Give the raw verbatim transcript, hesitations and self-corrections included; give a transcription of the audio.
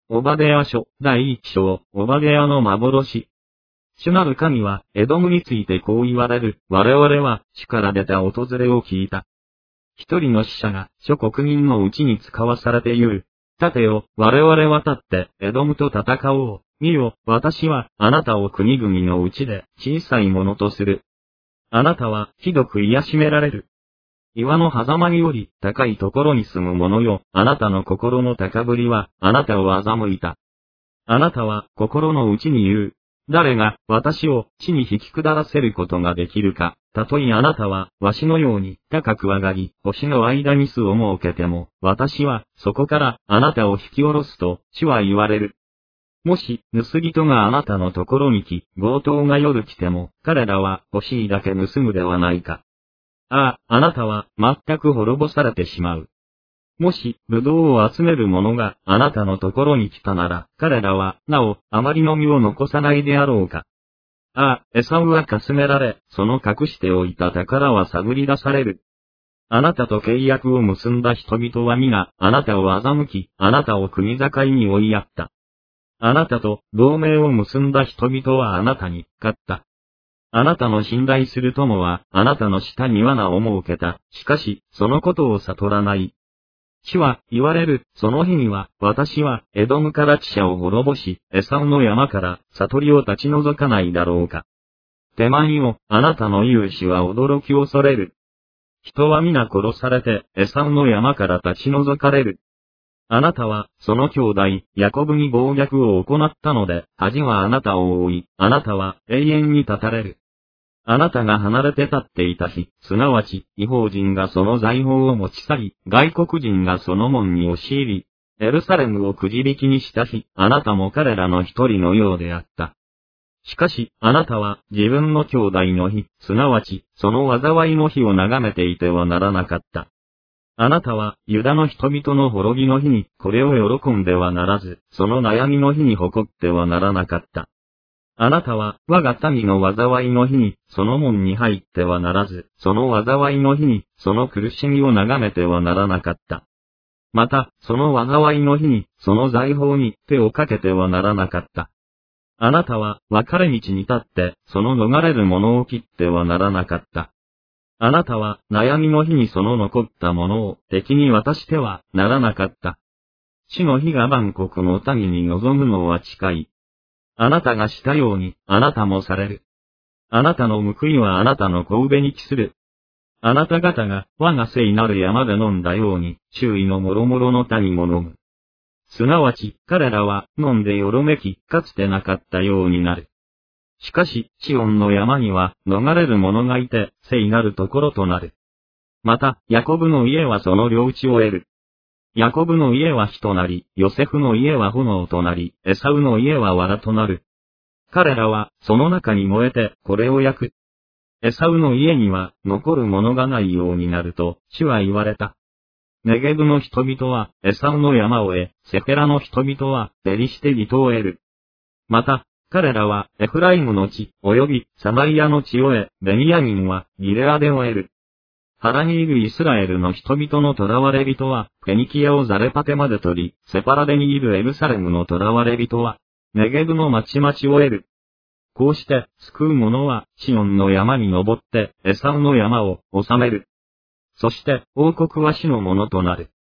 オバデヤ書だいいち章、オバデヤの幻。主なる神は、エドムについてこう言われる。我々は、主から出た訪れを聞いた。一人の使者が、諸国民のうちに使わされて言う。立てよ、我々は立って、エドムと戦おう。見よ、私は、あなたを国々のうちで、小さいものとする。あなたは、ひどく癒しめられる。岩の狭間により、高いところに住む者よ、あなたの心の高ぶりは、あなたを欺いた。あなたは、心の内に言う。誰が、私を、地に引き下らせることができるか。たとえあなたは、わしのように、高く上がり、星の間に巣を設けても、私は、そこから、あなたを引き下ろすと、主は言われる。もし、盗人があなたのところに来、強盗が夜来ても、彼らは、欲しいだけ盗むではないか。ああ、あなたは、全く滅ぼされてしまう。もし、葡萄を集める者があなたのところに来たなら、彼らは、なお、あまりの実を残さないであろうか。ああ、エサウはかすめられ、その隠しておいた宝は探り出される。あなたと契約を結んだ人々は皆、あなたを欺き、あなたを国境に追いやった。あなたと同盟を結んだ人々はあなたに勝った。あなたの信頼する友は、あなたの下に罠を設けた。しかし、そのことを悟らない。主は、言われる、その日には、私は、エドムから地者を滅ぼし、エサウの山から、悟りを立ち除かないだろうか。手前よ、あなたの勇士は驚き恐れる。人は皆殺されて、エサウの山から立ち除かれる。あなたは、その兄弟、ヤコブに暴虐を行ったので、恥はあなたを覆い、あなたは、永遠に立たれる。あなたが離れて立っていた日、すなわち、異邦人がその財宝を持ち去り、外国人がその門に押し入り、エルサレムをくじ引きにした日、あなたも彼らの一人のようであった。しかし、あなたは、自分の兄弟の日、すなわち、その災いの日を眺めていてはならなかった。あなたは、ユダの人々の滅びの日に、これを喜んではならず、その悩みの日に誇ってはならなかった。あなたは、我が民の災いの日に、その門に入ってはならず、その災いの日に、その苦しみを眺めてはならなかった。また、その災いの日に、その財宝に手をかけてはならなかった。あなたは、分かれ道に立って、その逃れる者を切ってはならなかった。あなたは、悩みの日にその残ったものを敵に渡してはならなかった。主の日が万国の民に望むのは近い。あなたがしたように、あなたもされる。あなたの報いはあなたの頭上に帰する。あなた方が我が聖なる山で飲んだように、周囲の諸々の民も飲む。すなわち、彼らは飲んでよろめき、かつてなかったようになる。しかし、シオンの山には逃れる者がいて、聖なるところとなる。また、ヤコブの家はその領地を得る。ヤコブの家は火となり、ヨセフの家は炎となり、エサウの家は藁となる。彼らは、その中に燃えて、これを焼く。エサウの家には、残るものがないようになると、主は言われた。ネゲブの人々は、エサウの山を得、セペラの人々は、デリシテギトを得る。また、彼らは、エフライムの地、及び、サマリアの地を得、ベニヤミンは、ギレアデを得る。原にいるイスラエルの人々の囚われ人は、フェニキアをザレパテまで取り、セパラデにいるエルサレムの囚われ人は、ネゲブの町々を得る。こうして、救う者は、シオンの山に登って、エサウの山を治める。そして、王国は主のものとなる。